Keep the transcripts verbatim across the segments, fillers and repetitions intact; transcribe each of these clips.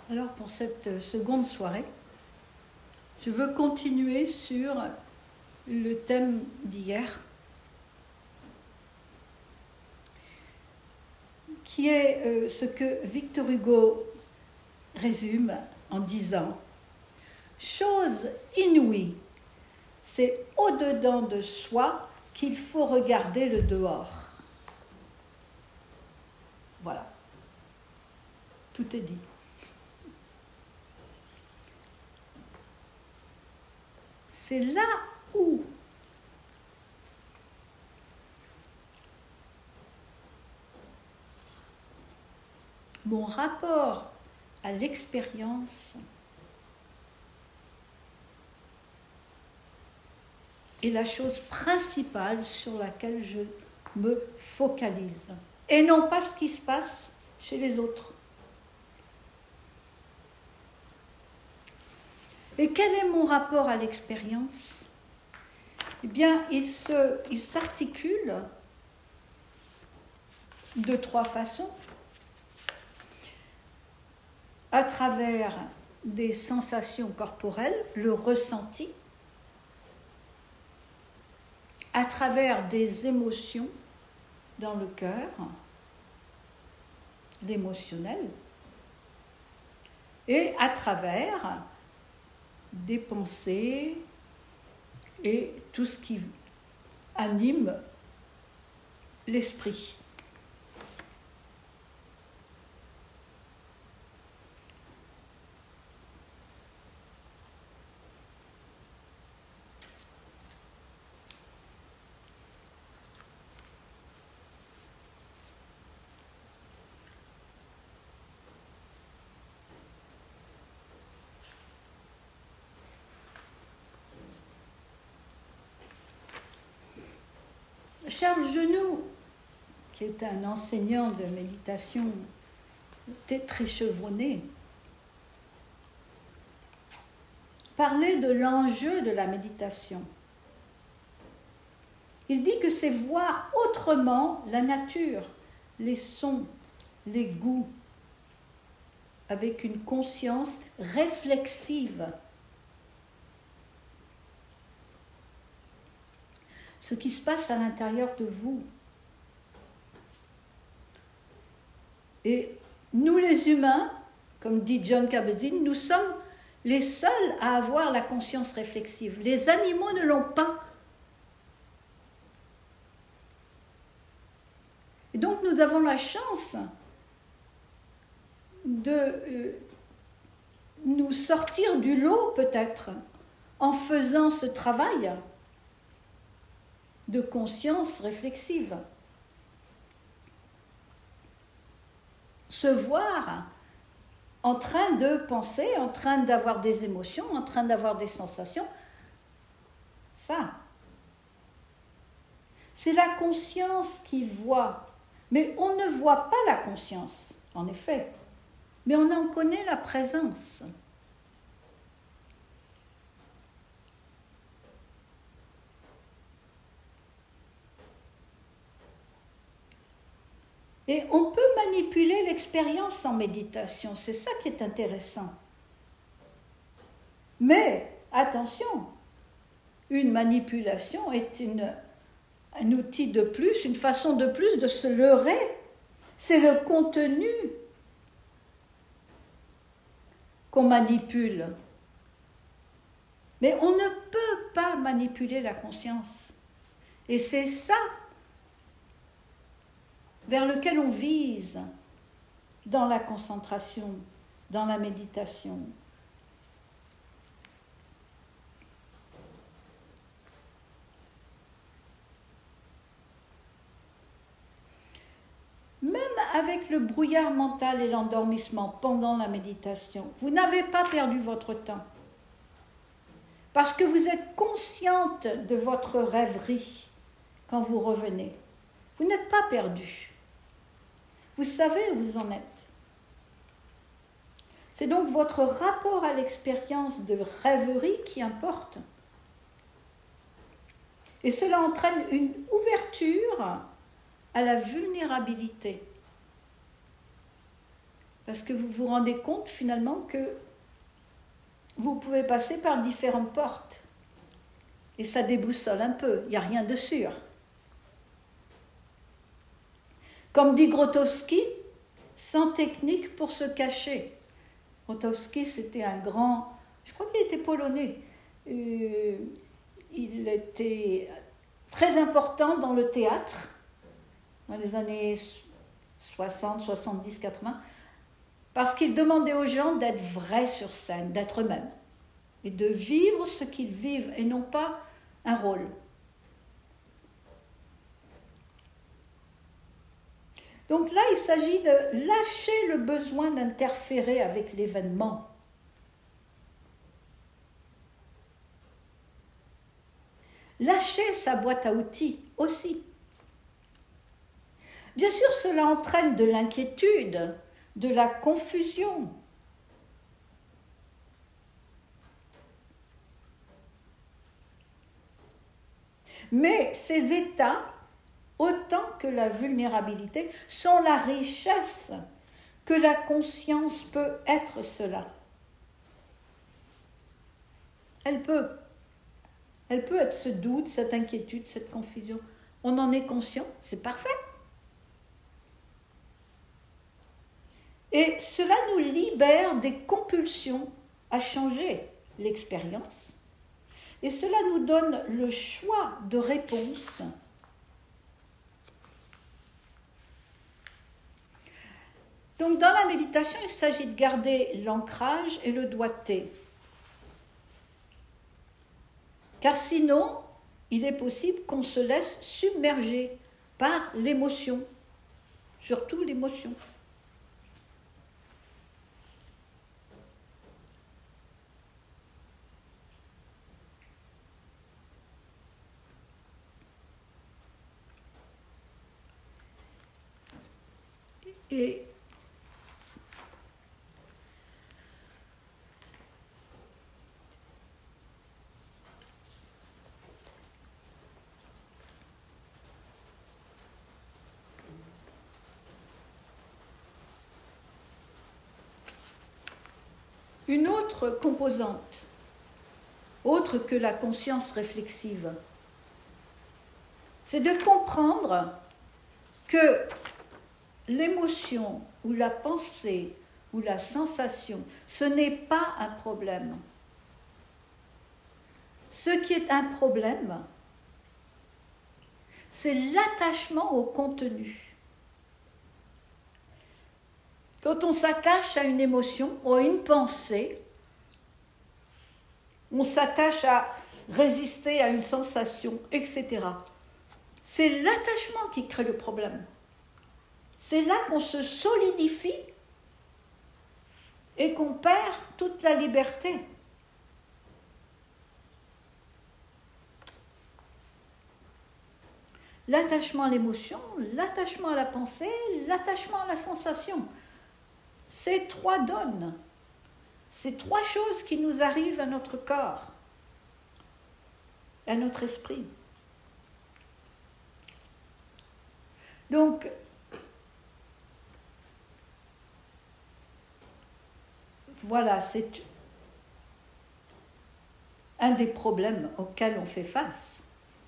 Alors pour cette seconde soirée, je veux continuer sur le thème d'hier, qui est euh, ce que Victor Hugo résume en disant « Chose inouïe, c'est au-dedans de soi qu'il faut regarder le dehors. » Voilà, tout est dit. C'est là où mon rapport à l'expérience est la chose principale sur laquelle je me focalise, et non pas ce qui se passe chez les autres. Et quel est mon rapport à l'expérience ? Eh bien, il se, il s'articule de trois façons. À travers des sensations corporelles, le ressenti, à travers des émotions dans le cœur, l'émotionnel, et à travers des pensées et tout ce qui anime l'esprit. Charles Genoux, qui est un enseignant de méditation très chevronné, parlait de l'enjeu de la méditation. Il dit que c'est voir autrement la nature, les sons, les goûts, avec une conscience réflexive. Ce qui se passe à l'intérieur de vous. Et nous les humains, comme dit Jon Kabat-Zinn, nous sommes les seuls à avoir la conscience réflexive. Les animaux ne l'ont pas. Et donc nous avons la chance de euh, nous sortir du lot peut-être en faisant ce travail de conscience réflexive. Se voir en train de penser, en train d'avoir des émotions, en train d'avoir des sensations, ça, c'est la conscience qui voit. Mais on ne voit pas la conscience, en effet, mais on en connaît la présence. Et on peut manipuler l'expérience en méditation, c'est ça qui est intéressant. Mais, attention, une manipulation est une, un outil de plus, une façon de plus de se leurrer. C'est le contenu qu'on manipule. Mais on ne peut pas manipuler la conscience. Et c'est ça vers lequel on vise dans la concentration, dans la méditation. Même avec le brouillard mental et l'endormissement pendant la méditation, vous n'avez pas perdu votre temps. Parce que vous êtes consciente de votre rêverie quand vous revenez. Vous n'êtes pas perdu. Vous savez où vous en êtes. C'est donc votre rapport à l'expérience de rêverie qui importe. Et cela entraîne une ouverture à la vulnérabilité. Parce que vous vous rendez compte finalement que vous pouvez passer par différentes portes. Et ça déboussole un peu, il n'y a rien de sûr. Comme dit Grotowski, sans technique pour se cacher. Grotowski, c'était un grand, je crois qu'il était polonais. Euh, il était très important dans le théâtre, dans les années soixante, soixante-dix, quatre-vingts, parce qu'il demandait aux gens d'être vrais sur scène, d'être eux-mêmes, et de vivre ce qu'ils vivent, et non pas un rôle. Donc là, il s'agit de lâcher le besoin d'interférer avec l'événement. Lâcher sa boîte à outils aussi. Bien sûr, cela entraîne de l'inquiétude, de la confusion. Mais ces états, autant que la vulnérabilité, sont la richesse que la conscience peut être cela. Elle peut. Elle peut être ce doute, cette inquiétude, cette confusion. On en est conscient, c'est parfait. Et cela nous libère des compulsions à changer l'expérience. Et cela nous donne le choix de réponse. Donc dans la méditation, il s'agit de garder l'ancrage et le doigté. Car sinon, il est possible qu'on se laisse submerger par l'émotion, surtout l'émotion. Et une autre composante, autre que la conscience réflexive, c'est de comprendre que l'émotion ou la pensée ou la sensation, ce n'est pas un problème. Ce qui est un problème, c'est l'attachement au contenu. Quand on s'attache à une émotion ou à une pensée, on s'attache à résister à une sensation, et cetera. C'est l'attachement qui crée le problème. C'est là qu'on se solidifie et qu'on perd toute la liberté. L'attachement à l'émotion, l'attachement à la pensée, l'attachement à la sensation. Ces trois donnes, ces trois choses qui nous arrivent à notre corps, à notre esprit. Donc, voilà, c'est un des problèmes auxquels on fait face.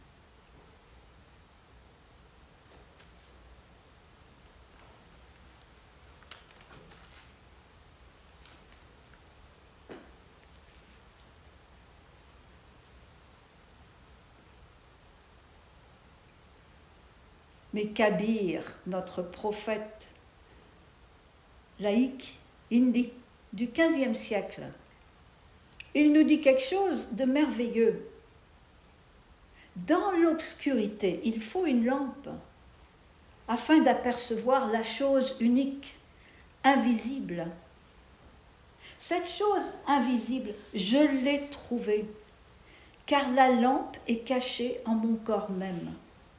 Mais Kabir, notre prophète laïque, hindi, du quinzième siècle, il nous dit quelque chose de merveilleux. Dans l'obscurité, il faut une lampe afin d'apercevoir la chose unique, invisible. Cette chose invisible, je l'ai trouvée, car la lampe est cachée en mon corps même.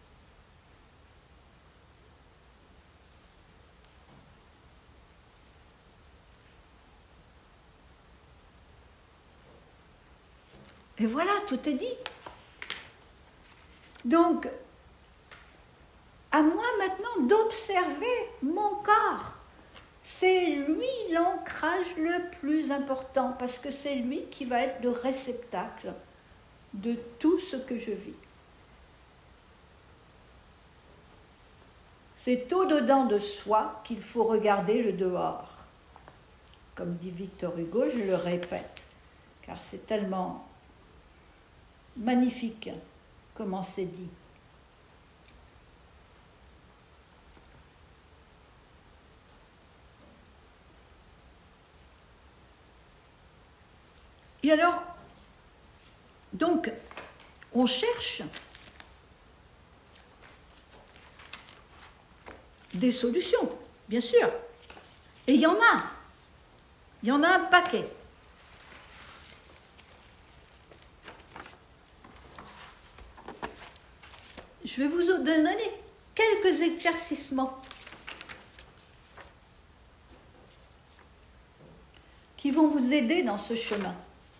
Et voilà, tout est dit. Donc, à moi maintenant d'observer mon corps, c'est lui l'ancrage le plus important, parce que c'est lui qui va être le réceptacle de tout ce que je vis. C'est au-dedans de soi qu'il faut regarder le dehors. Comme dit Victor Hugo, je le répète, car c'est tellement magnifique comment c'est dit. Et alors, donc, on cherche des solutions, bien sûr. Et il y en a. Il y en a un paquet. Je vais vous donner quelques éclaircissements qui vont vous aider dans ce chemin.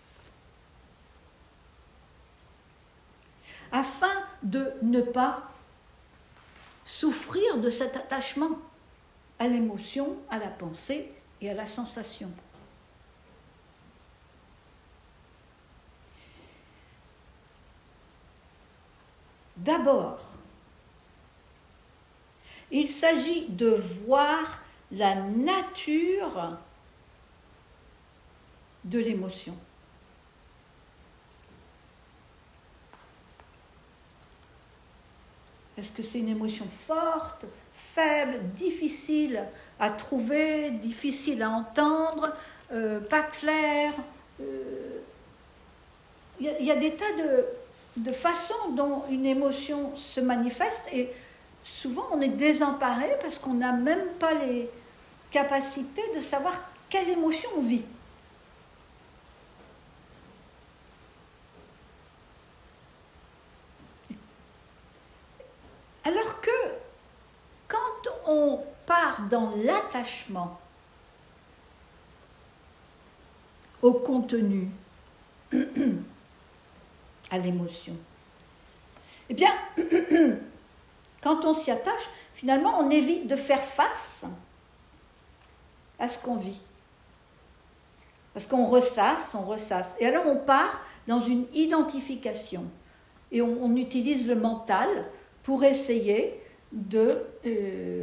Afin de ne pas souffrir de cet attachement à l'émotion, à la pensée et à la sensation. D'abord, il s'agit de voir la nature de l'émotion. Est-ce que c'est une émotion forte, faible, difficile à trouver, difficile à entendre, euh, pas claire? euh, Il y, y a des tas de, de façons dont une émotion se manifeste et souvent on est désemparé parce qu'on n'a même pas les capacités de savoir quelle émotion on vit. Alors que quand on part dans l'attachement au contenu, à l'émotion, eh bien, quand on s'y attache, finalement, on évite de faire face à ce qu'on vit. Parce qu'on ressasse, on ressasse. Et alors, on part dans une identification. Et on, on utilise le mental pour essayer de, euh,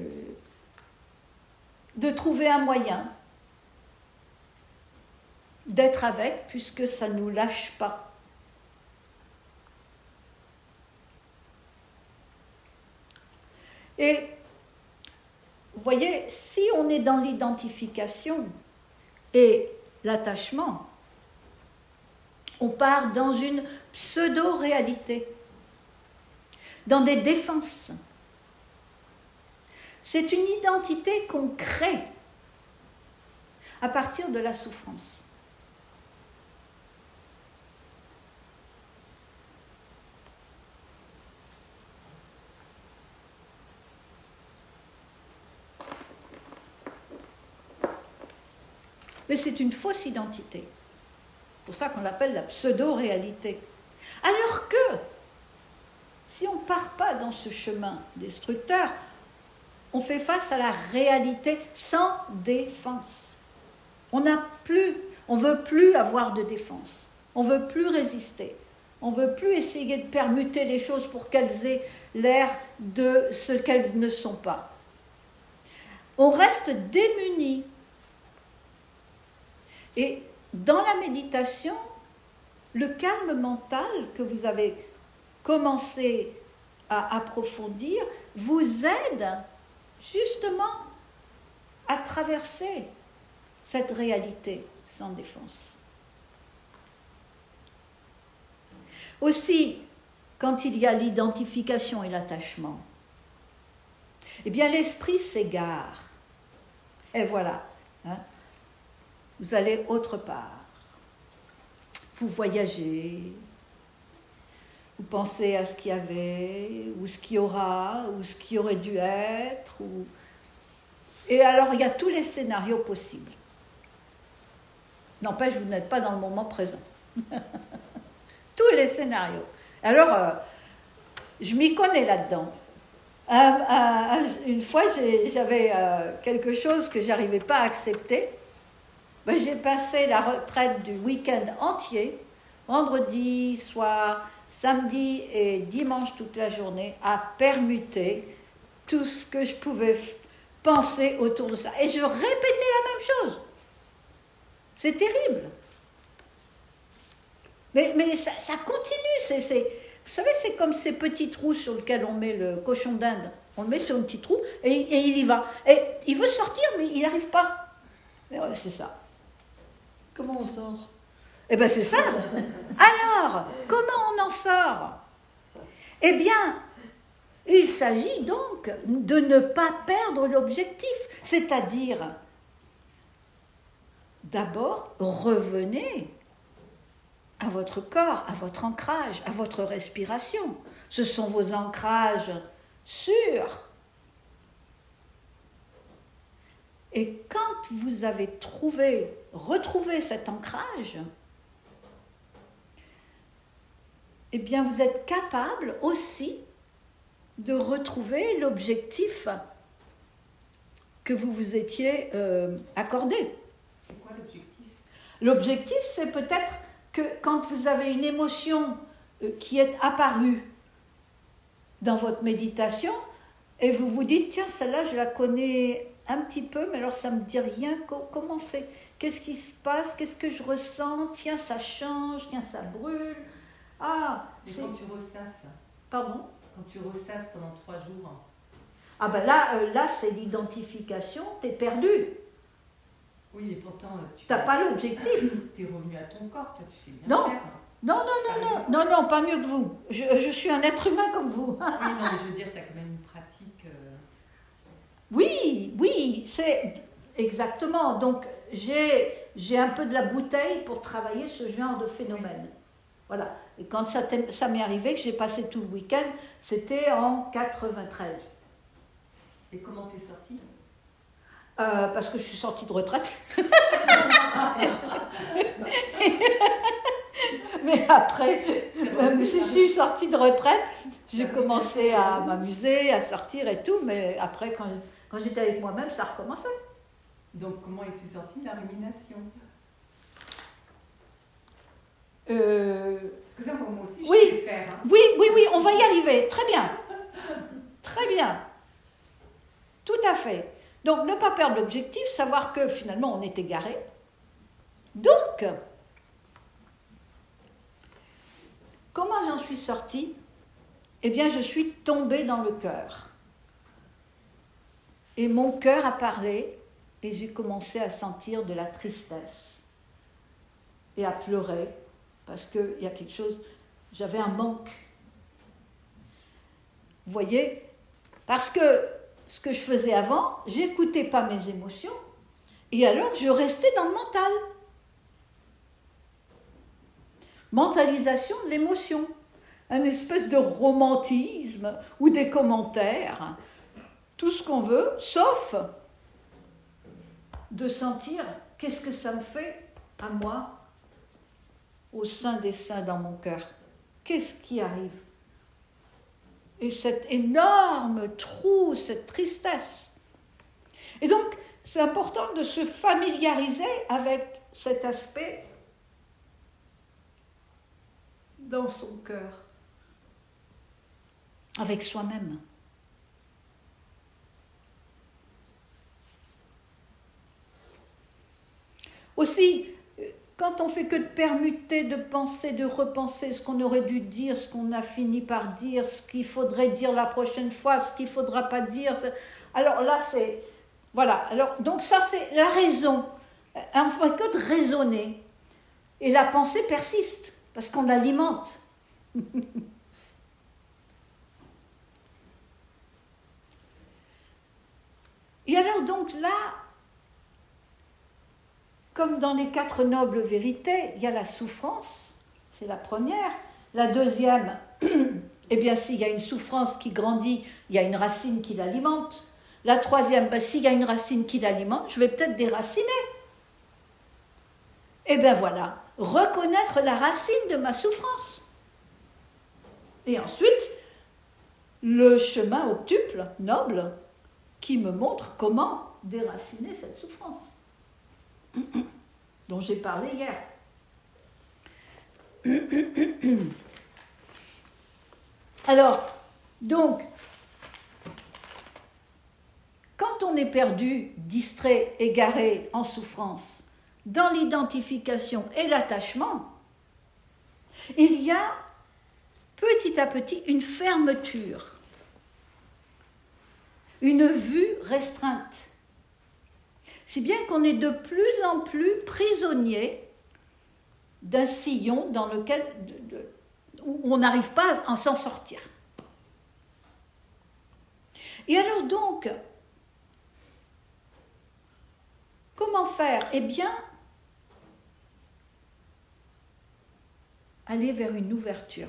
de trouver un moyen d'être avec, puisque ça ne nous lâche pas. Et vous voyez, si on est dans l'identification et l'attachement, on part dans une pseudo-réalité, dans des défenses. C'est une identité qu'on crée à partir de la souffrance. Mais c'est une fausse identité. C'est pour ça qu'on l'appelle la pseudo-réalité. Alors que, si on ne part pas dans ce chemin destructeur, on fait face à la réalité sans défense. On n'a plus, on veut plus avoir de défense. On veut plus résister. On veut plus essayer de permuter les choses pour qu'elles aient l'air de ce qu'elles ne sont pas. On reste démunis. Et dans la méditation, le calme mental que vous avez commencé à approfondir vous aide justement à traverser cette réalité sans défense. Aussi, quand il y a l'identification et l'attachement, eh bien l'esprit s'égare. Et voilà, hein, vous allez autre part. Vous voyagez, vous pensez à ce qu'il y avait, ou ce qu'il y aura, ou ce qui aurait dû être. Ou... Et alors, il y a tous les scénarios possibles. N'empêche, vous n'êtes pas dans le moment présent. Tous les scénarios. Alors, euh, je m'y connais là-dedans. un, un, une fois, j'ai, j'avais euh, quelque chose que j'arrivais pas à accepter. Ben, j'ai passé la retraite du week-end entier, vendredi soir, samedi et dimanche toute la journée, à permuter tout ce que je pouvais penser autour de ça. Et je répétais la même chose. C'est terrible. Mais, mais ça, ça continue. C'est, c'est, vous savez, c'est comme ces petits trous sur lesquels on met le cochon d'Inde. On le met sur un petit trou et, et il y va. Et il veut sortir, mais il n'arrive pas. Mais ouais, c'est ça. Comment on sort? Eh bien, c'est ça. Alors, comment on en sort? Eh bien, il s'agit donc de ne pas perdre l'objectif. C'est-à-dire, d'abord, revenez à votre corps, à votre ancrage, à votre respiration. Ce sont vos ancrages sûrs. Et quand vous avez trouvé, retrouvé cet ancrage, eh bien, vous êtes capable aussi de retrouver l'objectif que vous vous étiez euh, accordé. C'est quoi l'objectif? L'objectif, c'est peut-être que quand vous avez une émotion euh, qui est apparue dans votre méditation, et vous vous dites, tiens, celle-là, je la connais un petit peu, mais alors ça ne me dit rien, comment c'est, qu'est-ce qui se passe, qu'est-ce que je ressens, tiens, ça change, tiens, ça brûle. Ah, mais c'est... quand tu ressasses, Pardon? Quand tu ressasses pendant trois jours. Ah ben là, euh, là c'est l'identification, t'es perdu. Oui, mais pourtant... Tu n'as pas l'objectif. Tu es revenu à ton corps, toi, tu sais bien non. faire. Non, non, non, non, non, non, pas mieux que vous. Je, je suis un être humain comme vous. Oui, non, mais je veux dire, tu as quand même une pratique... Euh... Oui, oui, c'est exactement. Donc, j'ai, j'ai un peu de la bouteille pour travailler ce genre de phénomène. Oui. Voilà. Et quand ça, ça m'est arrivé, que j'ai passé tout le week-end, c'était en quatre-vingt-treize. Et comment t'es sortie? euh, Parce que je suis sortie de retraite. Mais après, même si je suis sortie de retraite, j'ai commencé à m'amuser, à sortir et tout, mais après, quand, quand j'étais avec moi-même, ça recommençait. Donc, comment es-tu sortie de la rumination? euh... Parce que ça, moi aussi, je oui, sais faire. Hein. Oui, oui, oui, on va y arriver. Très bien. Très bien. Tout à fait. Donc, ne pas perdre l'objectif, savoir que finalement, on est égaré. Donc, comment j'en suis sortie? Eh bien, je suis tombée dans le cœur. Et mon cœur a parlé, et j'ai commencé à sentir de la tristesse et à pleurer, parce qu'il y a quelque chose, j'avais un manque. Vous voyez? Parce que ce que je faisais avant, j'écoutais pas mes émotions, et alors je restais dans le mental. Mentalisation de l'émotion, une espèce de romantisme ou des commentaires, tout ce qu'on veut, sauf de sentir qu'est-ce que ça me fait à moi au sein des seins dans mon cœur. Qu'est-ce qui arrive? Et cet énorme trou, cette tristesse. Et donc, c'est important de se familiariser avec cet aspect dans son cœur, avec soi-même. Aussi, quand on fait que de permuter, de penser, de repenser ce qu'on aurait dû dire, ce qu'on a fini par dire, ce qu'il faudrait dire la prochaine fois, ce qu'il ne faudra pas dire, alors là, c'est... Voilà, alors, donc ça, c'est la raison. On ne fait que de raisonner. Et la pensée persiste, parce qu'on l'alimente. Et alors, donc là, comme dans les quatre nobles vérités, il y a la souffrance, c'est la première. La deuxième, eh bien, s'il y a une souffrance qui grandit, il y a une racine qui l'alimente. La troisième, ben, s'il y a une racine qui l'alimente, je vais peut-être déraciner. Eh bien voilà, reconnaître la racine de ma souffrance. Et ensuite, le chemin octuple, noble, qui me montre comment déraciner cette souffrance dont j'ai parlé hier. Alors, donc, quand on est perdu, distrait, égaré, en souffrance, dans l'identification et l'attachement, il y a petit à petit une fermeture, une vue restreinte, si bien qu'on est de plus en plus prisonnier d'un sillon dans lequel de, de, où on n'arrive pas à s'en sortir. Et alors donc, comment faire? Eh bien, aller vers une ouverture,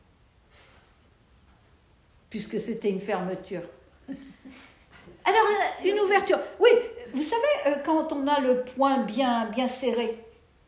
puisque c'était une fermeture. Alors, une ouverture, oui, vous savez, quand on a le poing bien, bien serré,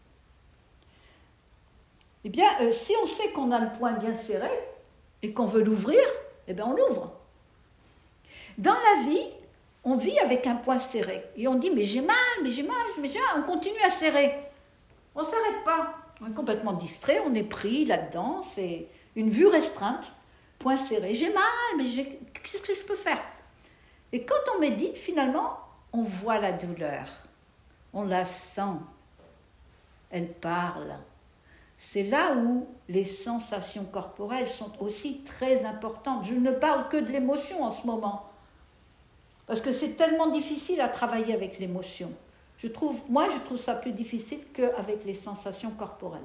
eh bien, si on sait qu'on a le poing bien serré et qu'on veut l'ouvrir, eh bien, on l'ouvre. Dans la vie, on vit avec un poing serré. Et on dit, mais j'ai mal, mais j'ai mal, mais j'ai mal. On continue à serrer. On ne s'arrête pas. On est complètement distrait, on est pris là-dedans. C'est une vue restreinte, poing serré. J'ai mal, mais j'ai... qu'est-ce que je peux faire? Et quand on médite, finalement, on voit la douleur. On la sent. Elle parle. C'est là où les sensations corporelles sont aussi très importantes. Je ne parle que de l'émotion en ce moment. Parce que c'est tellement difficile à travailler avec l'émotion. Je trouve, moi, je trouve ça plus difficile qu'avec les sensations corporelles.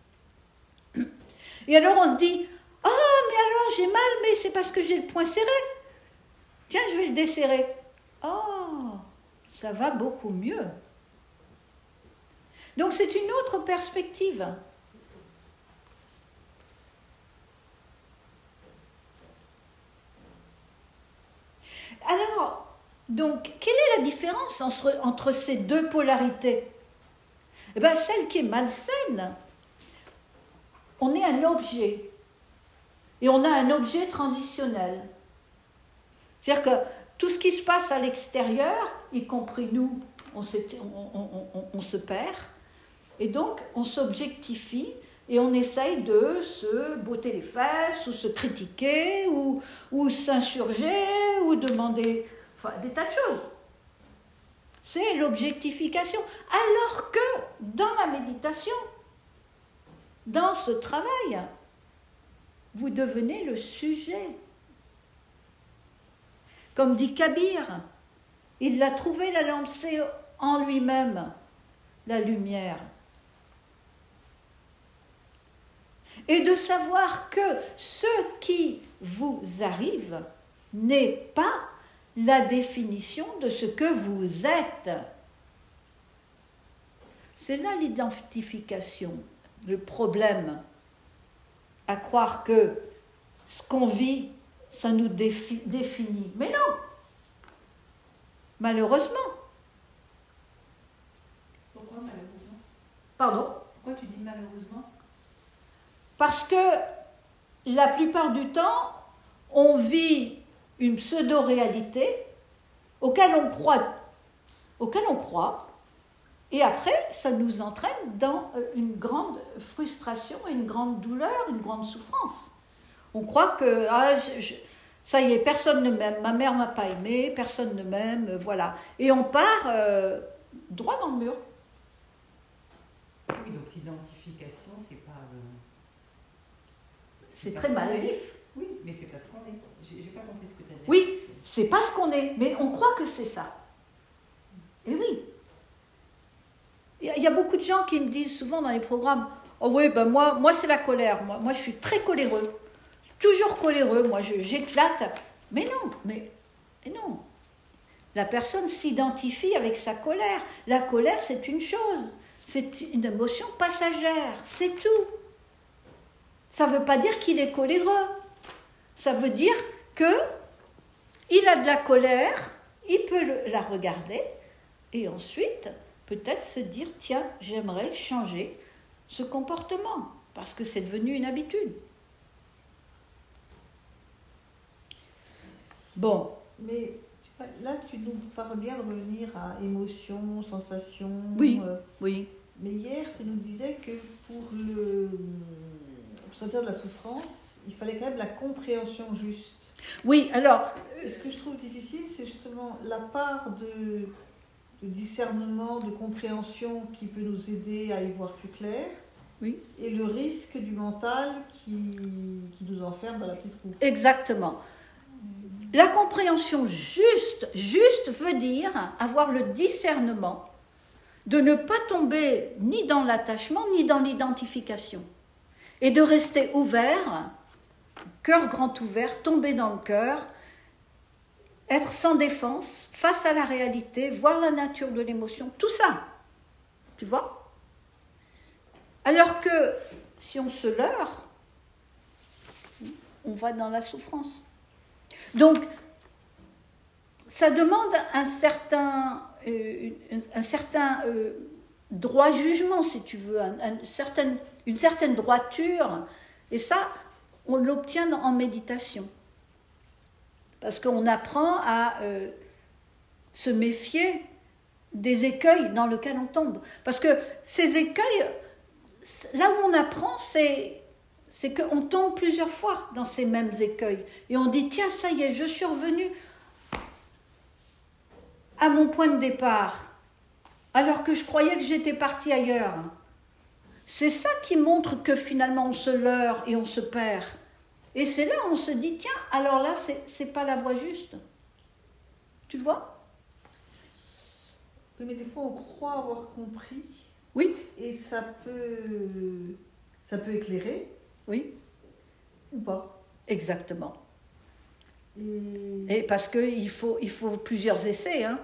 Et alors, on se dit, « Ah, mais alors, j'ai mal, mais c'est parce que j'ai le poing serré. Tiens, je vais le desserrer. » Oh, ça va beaucoup mieux. Donc, c'est une autre perspective. Alors, donc, quelle est la différence entre, entre ces deux polarités? Eh bien, celle qui est malsaine, on est un objet. Et on a un objet transitionnel. C'est-à-dire que tout ce qui se passe à l'extérieur, y compris nous, on, on, on, on, on se perd. Et donc, on s'objectifie et on essaye de se botter les fesses, ou se critiquer, ou, ou s'insurger, ou demander... Enfin, des tas de choses. C'est l'objectification. Alors que dans la méditation, dans ce travail, vous devenez le sujet. Comme dit Kabir, il l'a trouvé la lampe, c'est en lui-même la lumière. Et de savoir que ce qui vous arrive n'est pas la définition de ce que vous êtes. C'est là l'identification, le problème, à croire que ce qu'on vit, ça nous défi- définit. Mais non, malheureusement. Pourquoi malheureusement? Pardon? Pourquoi tu dis malheureusement? Parce que la plupart du temps, on vit une pseudo-réalité auquel on croit, auquel on croit, et après, ça nous entraîne dans une grande frustration, une grande douleur, une grande souffrance. On croit que, ah, je, je, ça y est, personne ne m'aime, ma mère ne m'a pas aimé, personne ne m'aime, voilà. Et on part euh, droit dans le mur. Oui, donc l'identification, c'est pas... Euh, c'est très maladif. Oui, mais c'est pas ce qu'on est. J'ai, j'ai pas compris ce que tu as dit. Oui, c'est pas ce qu'on est, mais on croit que c'est ça. Et oui. Il y a beaucoup de gens qui me disent souvent dans les programmes, oh oui, ben moi, moi c'est la colère, moi, moi je suis très coléreux, toujours coléreux, moi je, j'éclate. Mais non, mais, mais non. La personne s'identifie avec sa colère. La colère, c'est une chose, c'est une émotion passagère, c'est tout. Ça ne veut pas dire qu'il est coléreux. Ça veut dire qu'il a de la colère, il peut le, la regarder, et ensuite, peut-être se dire, tiens, j'aimerais changer ce comportement, parce que c'est devenu une habitude. Bon. Mais tu vois, là, tu nous parles bien de revenir à émotions, sensations. Oui, euh, oui. Mais hier, tu nous disais que pour, le, pour sortir de la souffrance, il fallait quand même la compréhension juste. Oui, alors... Et ce que je trouve difficile, c'est justement la part de, de discernement, de compréhension qui peut nous aider à y voir plus clair. Oui. Et le risque du mental qui, qui nous enferme dans la petite roue. Exactement. La compréhension juste, juste veut dire avoir le discernement de ne pas tomber ni dans l'attachement ni dans l'identification et de rester ouvert, cœur grand ouvert, tomber dans le cœur, être sans défense, face à la réalité, voir la nature de l'émotion, tout ça, tu vois ? Alors que si on se leurre, on va dans la souffrance. Donc, ça demande un certain, euh, un certain euh, droit jugement, si tu veux, un, un, certaine, une certaine droiture. Et ça, on l'obtient en méditation. Parce qu'on apprend à euh, se méfier des écueils dans lesquels on tombe. Parce que ces écueils, là où on apprend, c'est... c'est qu'on tombe plusieurs fois dans ces mêmes écueils. Et on dit, tiens, ça y est, je suis revenu à mon point de départ, alors que je croyais que j'étais partie ailleurs. C'est ça qui montre que finalement on se leurre et on se perd. Et c'est là où on se dit, tiens, alors là, c'est, c'est pas la voie juste. Tu vois ? Oui, mais des fois, on croit avoir compris. Oui. Et ça peut, ça peut éclairer. Oui. Ou pas. Exactement. Et, Et parce qu'il faut, il faut plusieurs essais. Hein.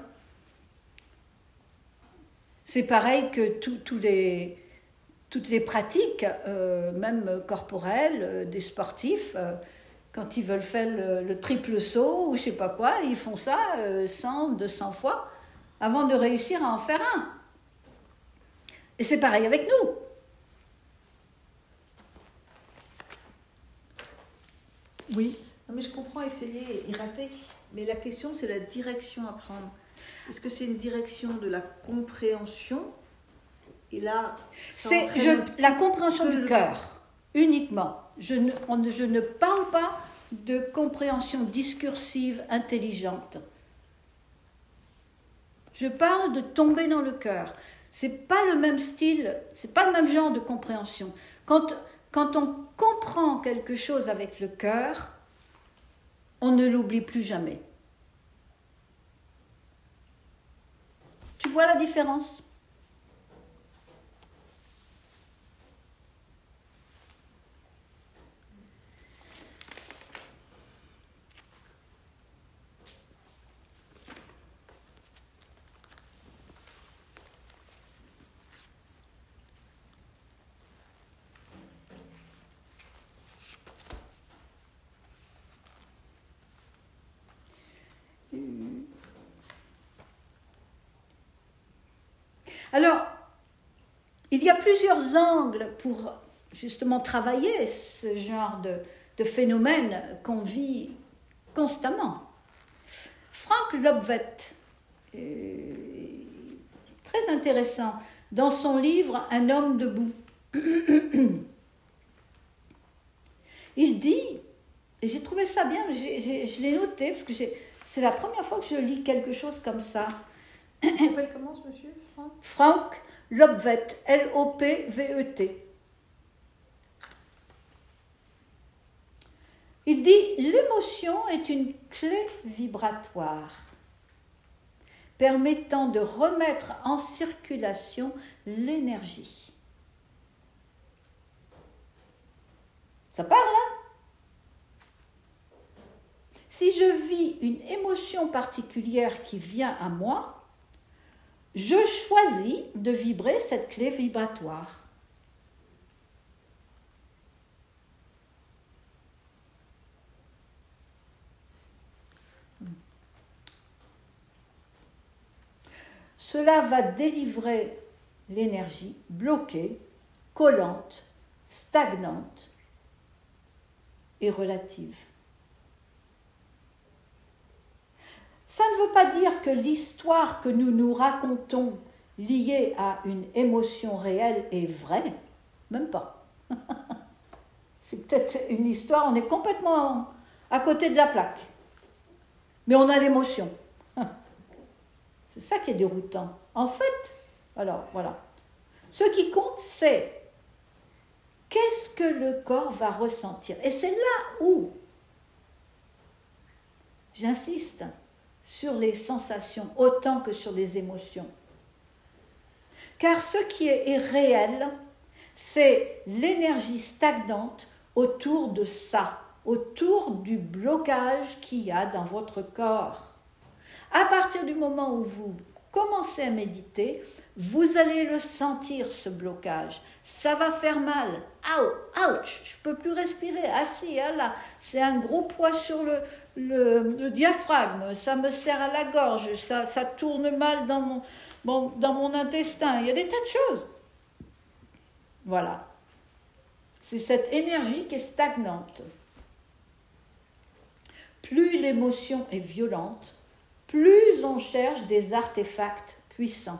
C'est pareil que tout, tout les, toutes les pratiques, euh, même corporelles, euh, des sportifs, euh, quand ils veulent faire le, le triple saut ou je ne sais pas quoi, ils font ça euh, cent, deux cents fois avant de réussir à en faire un. Et c'est pareil avec nous. Oui. Non, mais je comprends essayer et rater. Mais la question, c'est la direction à prendre. Est-ce que c'est une direction de la compréhension ? Et là, ça c'est entraîne je, un petit la compréhension peu du le- cœur, uniquement. Je ne, on ne- je ne parle pas de compréhension discursive intelligente. Je parle de tomber dans le cœur. C'est pas le même style, c'est pas le même genre de compréhension. Quand, quand on comprend quelque chose avec le cœur, on ne l'oublie plus jamais. Tu vois la différence ? Alors, il y a plusieurs angles pour justement travailler ce genre de, de phénomène qu'on vit constamment. Frank Lobvet, euh, très intéressant, dans son livre « Un homme debout », il dit, et j'ai trouvé ça bien, j'ai, j'ai, je l'ai noté, parce que j'ai, c'est la première fois que je lis quelque chose comme ça. Il s'appelle comment ce monsieur, Franck ? Frank Lobvet, L O P V E T. Il dit « L'émotion est une clé vibratoire permettant de remettre en circulation l'énergie. » Ça parle, hein ? Si je vis une émotion particulière qui vient à moi, je choisis de vibrer cette clé vibratoire. Cela va délivrer l'énergie bloquée, collante, stagnante et relative. Ça ne veut pas dire que l'histoire que nous nous racontons liée à une émotion réelle est vraie, même pas. C'est peut-être une histoire, on est complètement à côté de la plaque, mais on a l'émotion. C'est ça qui est déroutant. En fait, alors voilà. Ce qui compte, c'est qu'est-ce que le corps va ressentir. Et c'est là où j'insiste sur les sensations autant que sur les émotions. Car ce qui est réel, c'est l'énergie stagnante autour de ça, autour du blocage qu'il y a dans votre corps. À partir du moment où vous commencez à méditer, vous allez le sentir, ce blocage. Ça va faire mal. Ouch, ouch, je ne peux plus respirer. Ah si, ah là, c'est un gros poids sur le, le, le diaphragme. Ça me serre à la gorge. Ça, ça tourne mal dans mon, mon, dans mon intestin. Il y a des tas de choses. Voilà. C'est cette énergie qui est stagnante. Plus l'émotion est violente, plus on cherche des artefacts puissants.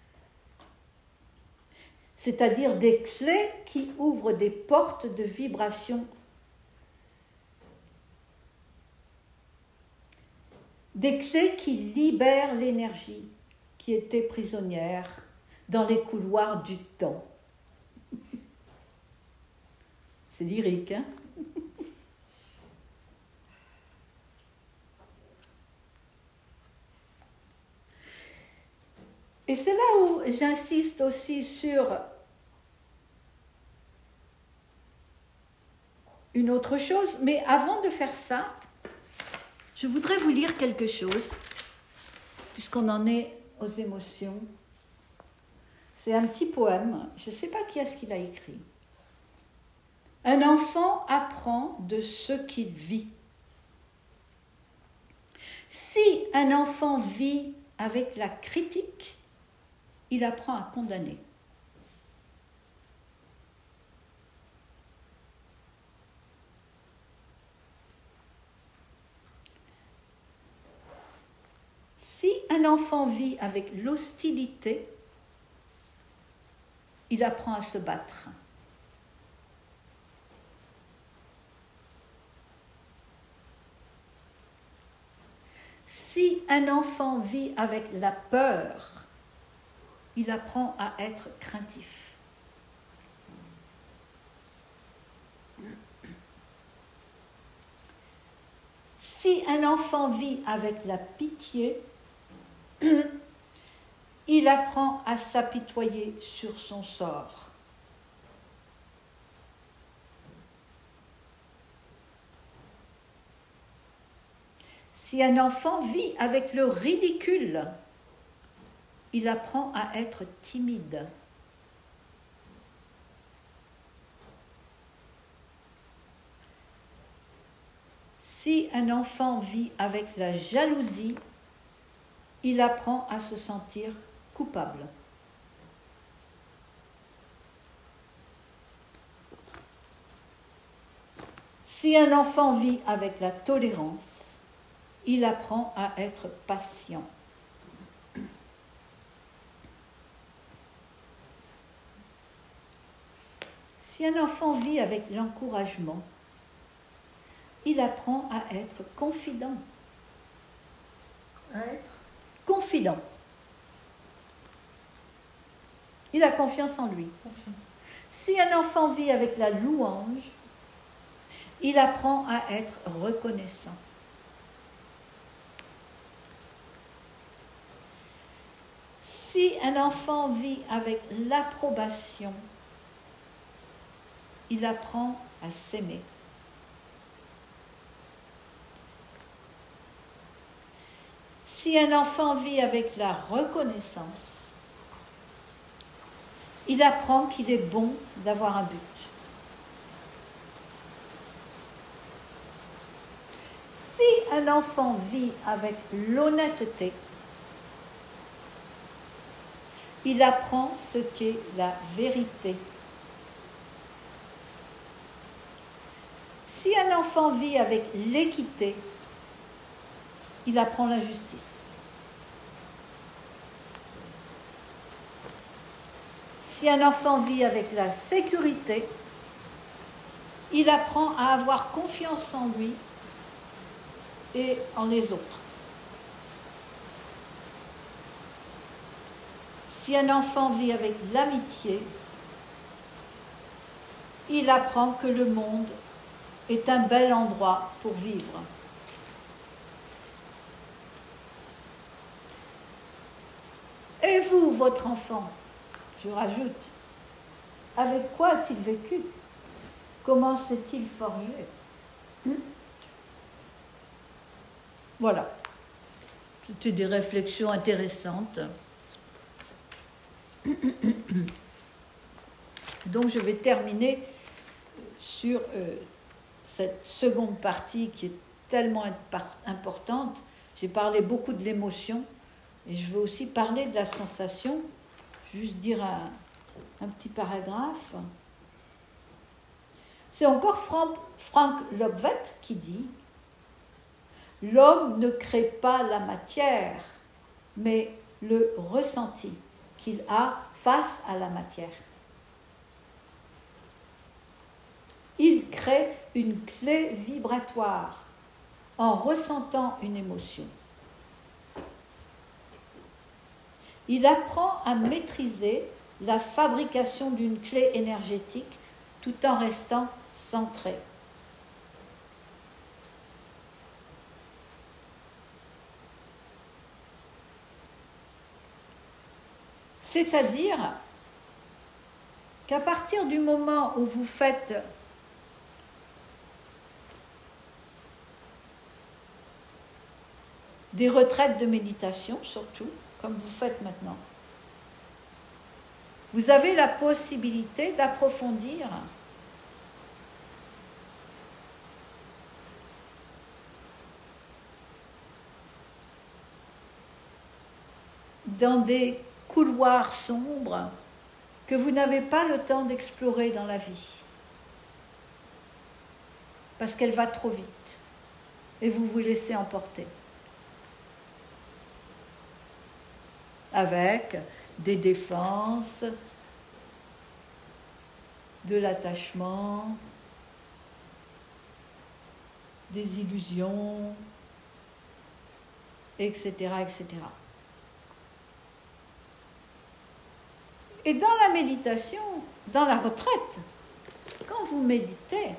C'est-à-dire des clés qui ouvrent des portes de vibration, des clés qui libèrent l'énergie qui était prisonnière dans les couloirs du temps. C'est lyrique, hein? Et c'est là où j'insiste aussi sur une autre chose, mais avant de faire ça, je voudrais vous lire quelque chose, puisqu'on en est aux émotions. C'est un petit poème, je ne sais pas qui est-ce qu'il a écrit. Un enfant apprend de ce qu'il vit. Si un enfant vit avec la critique, il apprend à condamner. Si un enfant vit avec l'hostilité, il apprend à se battre. Si un enfant vit avec la peur, il apprend à être craintif. Si un enfant vit avec la pitié, il apprend à s'apitoyer sur son sort. Si un enfant vit avec le ridicule, il apprend à être timide. Si un enfant vit avec la jalousie, il apprend à se sentir coupable. Si un enfant vit avec la tolérance, il apprend à être patient. Si un enfant vit avec l'encouragement, il apprend à être confident. À être Confident. Il a confiance en lui. confiant. Si un enfant vit avec la louange, il apprend à être reconnaissant. Si un enfant vit avec l'approbation, il apprend à s'aimer. Si un enfant vit avec la reconnaissance, il apprend qu'il est bon d'avoir un but. Si un enfant vit avec l'honnêteté, il apprend ce qu'est la vérité. Si un enfant vit avec l'équité, il apprend la justice. Si un enfant vit avec la sécurité, il apprend à avoir confiance en lui et en les autres. Si un enfant vit avec l'amitié, il apprend que le monde est un bel endroit pour vivre. Et vous, votre enfant, je rajoute, avec quoi a-t-il vécu? Comment s'est-il forgé? Voilà. C'était des réflexions intéressantes. Donc je vais terminer sur euh, cette seconde partie qui est tellement importante. J'ai parlé beaucoup de l'émotion et je veux aussi parler de la sensation. Juste dire un, un petit paragraphe. C'est encore Frank, Frank Lobvet qui dit « L'homme ne crée pas la matière, mais le ressenti qu'il a face à la matière. Il crée une clé vibratoire en ressentant une émotion. Il apprend à maîtriser la fabrication d'une clé énergétique tout en restant centré. C'est-à-dire qu'à partir du moment où vous faites des retraites de méditation, surtout, comme vous faites maintenant, vous avez la possibilité d'approfondir dans des couloirs sombres que vous n'avez pas le temps d'explorer dans la vie, parce qu'elle va trop vite et vous vous laissez emporter. Avec des défenses, de l'attachement, des illusions, et cetera, et cetera. Et dans la méditation, dans la retraite, quand vous méditez,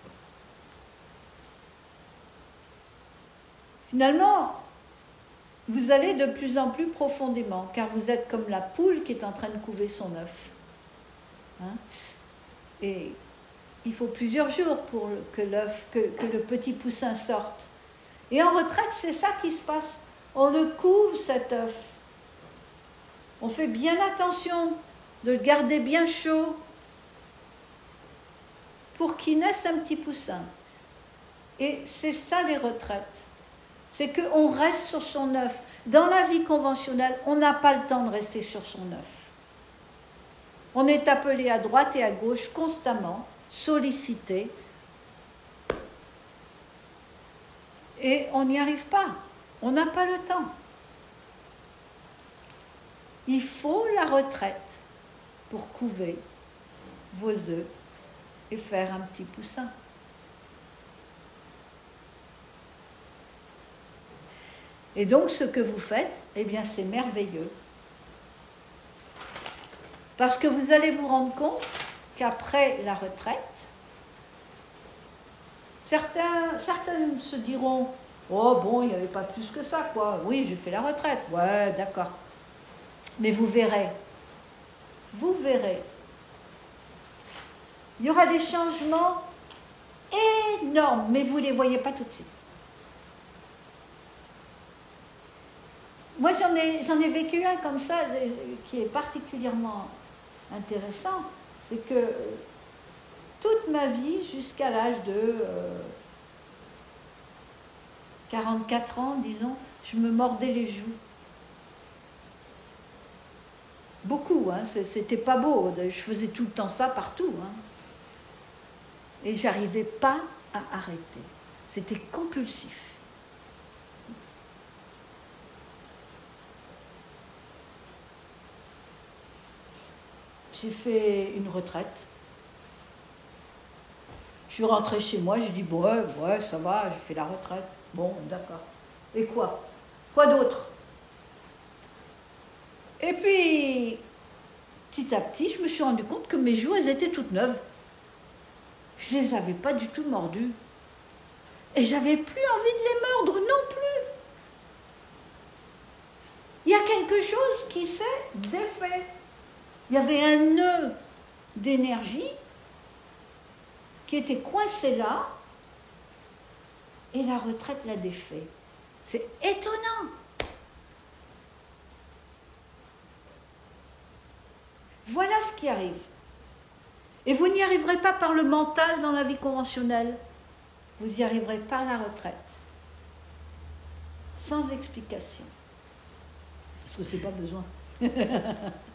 finalement, vous allez de plus en plus profondément, car vous êtes comme la poule qui est en train de couver son œuf. Hein? Et il faut plusieurs jours pour que l'œuf, que, que le petit poussin sorte. Et en retraite, c'est ça qui se passe. On le couve, cet œuf. On fait bien attention de le garder bien chaud pour qu'il naisse un petit poussin. Et c'est ça les retraites. C'est qu'on reste sur son œuf. Dans la vie conventionnelle, on n'a pas le temps de rester sur son œuf. On est appelé à droite et à gauche constamment, sollicité, et on n'y arrive pas. On n'a pas le temps. Il faut la retraite pour couver vos œufs et faire un petit poussin. Et donc, ce que vous faites, eh bien, c'est merveilleux. Parce que vous allez vous rendre compte qu'après la retraite, certains, certains se diront « Oh, bon, il n'y avait pas plus que ça, quoi. Oui, j'ai fait la retraite. Ouais, d'accord. » Mais vous verrez, vous verrez, il y aura des changements énormes, mais vous ne les voyez pas tout de suite. Moi, j'en ai, j'en ai vécu un comme ça, qui est particulièrement intéressant. C'est que toute ma vie, jusqu'à l'âge de euh, quarante-quatre ans, disons, je me mordais les joues. Beaucoup, hein, c'était pas beau. Je faisais tout le temps ça partout. Hein. Et j'arrivais pas à arrêter. C'était compulsif. j'ai fait une retraite. Je suis rentrée chez moi, j'ai dit, bon, ouais, ouais, ça va, j'ai fait la retraite. Bon, d'accord. Et quoi? Quoi d'autre? Et puis, petit à petit, je me suis rendu compte que mes joues, elles étaient toutes neuves. Je ne les avais pas du tout mordues. Et j'avais plus envie de les mordre non plus. Il y a quelque chose qui s'est défait. Il y avait un nœud d'énergie qui était coincé là, et la retraite l'a défait. C'est étonnant. Voilà ce qui arrive. Et vous n'y arriverez pas par le mental dans la vie conventionnelle. Vous y arriverez par la retraite. Sans explication. Parce que c'est pas besoin.